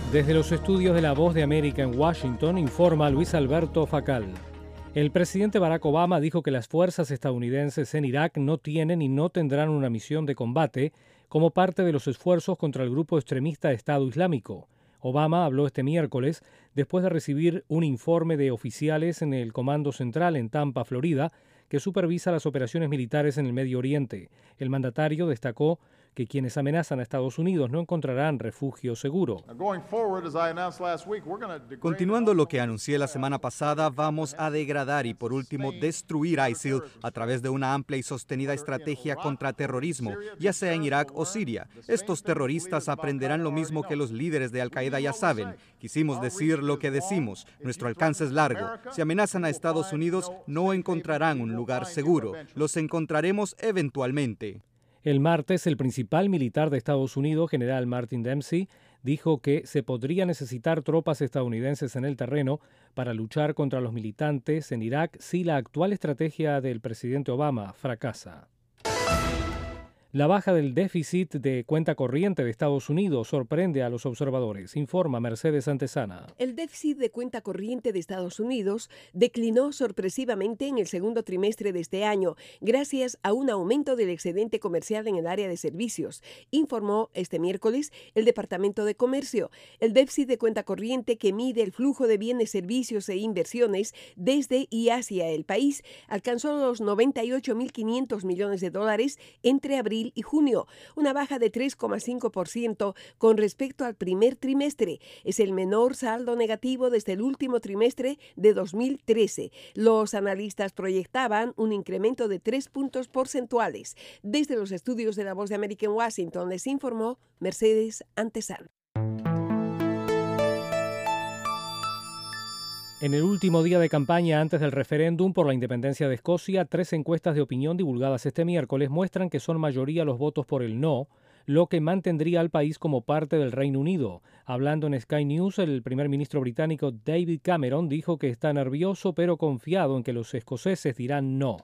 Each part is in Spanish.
Desde los estudios de La Voz de América en Washington, informa Luis Alberto Facal. El presidente Barack Obama dijo que las fuerzas estadounidenses en Irak no tienen y no tendrán una misión de combate como parte de los esfuerzos contra el grupo extremista Estado Islámico. Obama habló este miércoles después de recibir un informe de oficiales en el Comando Central en Tampa, Florida, que supervisa las operaciones militares en el Medio Oriente. El mandatario destacó que quienes amenazan a Estados Unidos no encontrarán refugio seguro. Continuando lo que anuncié la semana pasada, vamos a degradar y por último destruir ISIL a través de una amplia y sostenida estrategia contra terrorismo, ya sea en Irak o Siria. Estos terroristas aprenderán lo mismo que los líderes de Al-Qaeda ya saben. Quisimos decir lo que decimos. Nuestro alcance es largo. Si amenazan a Estados Unidos, no encontrarán un lugar seguro. Los encontraremos eventualmente. El martes, el principal militar de Estados Unidos, general Martin Dempsey, dijo que se podría necesitar tropas estadounidenses en el terreno para luchar contra los militantes en Irak si la actual estrategia del presidente Obama fracasa. La baja del déficit de cuenta corriente de Estados Unidos sorprende a los observadores, informa Mercedes Antesana. El déficit de cuenta corriente de Estados Unidos declinó sorpresivamente en el segundo trimestre de este año, gracias a un aumento del excedente comercial en el área de servicios, informó este miércoles el Departamento de Comercio. El déficit de cuenta corriente, que mide el flujo de bienes, servicios e inversiones desde y hacia el país, alcanzó los $98.500 millones entre abril y junio, una baja de 3,5% con respecto al primer trimestre. Es el menor saldo negativo desde el último trimestre de 2013. Los analistas proyectaban un incremento de 3 puntos porcentuales. Desde los estudios de La Voz de América en Washington les informó Mercedes Antesana. En el último día de campaña antes del referéndum por la independencia de Escocia, 3 encuestas de opinión divulgadas este miércoles muestran que son mayoría los votos por el no, lo que mantendría al país como parte del Reino Unido. Hablando en Sky News, el primer ministro británico David Cameron dijo que está nervioso pero confiado en que los escoceses dirán no.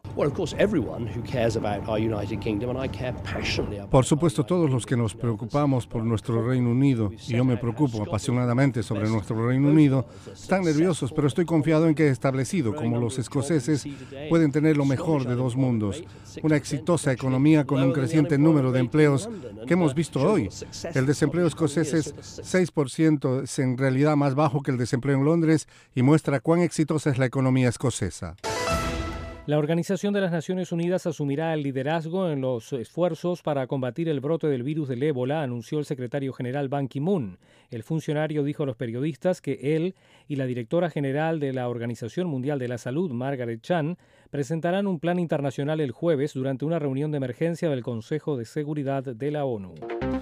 Por supuesto, todos los que nos preocupamos por nuestro Reino Unido, y yo me preocupo apasionadamente sobre nuestro Reino Unido, están nerviosos, pero estoy confiado en que establecido como los escoceses pueden tener lo mejor de dos mundos. Una exitosa economía con un creciente número de empleos que hemos visto hoy. El desempleo escocés es 6%, es en realidad más bajo que el desempleo en Londres y muestra cuán exitosa es la economía escocesa. La Organización de las Naciones Unidas asumirá el liderazgo en los esfuerzos para combatir el brote del virus del ébola, anunció el secretario general Ban Ki-moon. El funcionario dijo a los periodistas que él y la directora general de la Organización Mundial de la Salud, Margaret Chan, presentarán un plan internacional el jueves durante una reunión de emergencia del Consejo de Seguridad de la ONU.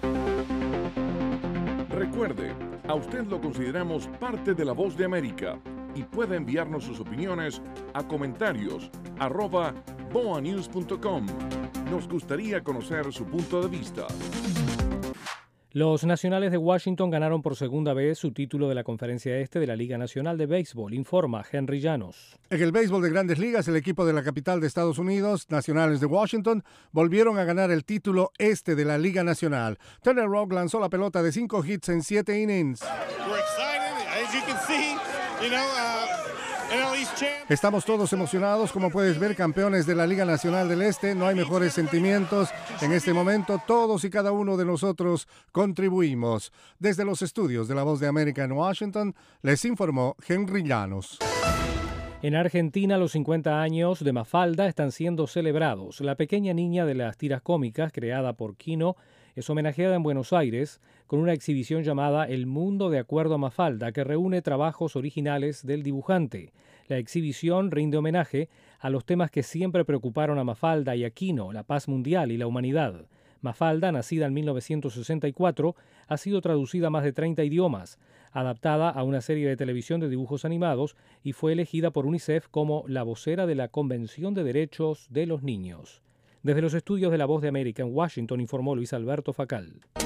Recuerde, a usted lo consideramos parte de La Voz de América y puede enviarnos sus opiniones a comentarios@boanews.com. Nos gustaría conocer su punto de vista. Los Nacionales de Washington ganaron por segunda vez su título de la Conferencia Este de la Liga Nacional de Béisbol, informa Henry Llanos. En el béisbol de Grandes Ligas, el equipo de la capital de Estados Unidos, Nacionales de Washington, volvieron a ganar el título este de la Liga Nacional. Turner Rock lanzó la pelota de 5 hits en 7 innings. Estamos todos emocionados, como puedes ver, campeones de la Liga Nacional del Este. No hay mejores sentimientos. En este momento, todos y cada uno de nosotros contribuimos. Desde los estudios de La Voz de América en Washington, les informó Henry Llanos. En Argentina, los 50 años de Mafalda están siendo celebrados. La pequeña niña de las tiras cómicas, creada por Kino, es homenajeada en Buenos Aires con una exhibición llamada El Mundo de Acuerdo a Mafalda, que reúne trabajos originales del dibujante. La exhibición rinde homenaje a los temas que siempre preocuparon a Mafalda y a Kino, la paz mundial y la humanidad. Mafalda, nacida en 1964, ha sido traducida a más de 30 idiomas, adaptada a una serie de televisión de dibujos animados y fue elegida por UNICEF como la vocera de la Convención de Derechos de los Niños. Desde los estudios de La Voz de América en Washington informó Luis Alberto Facal.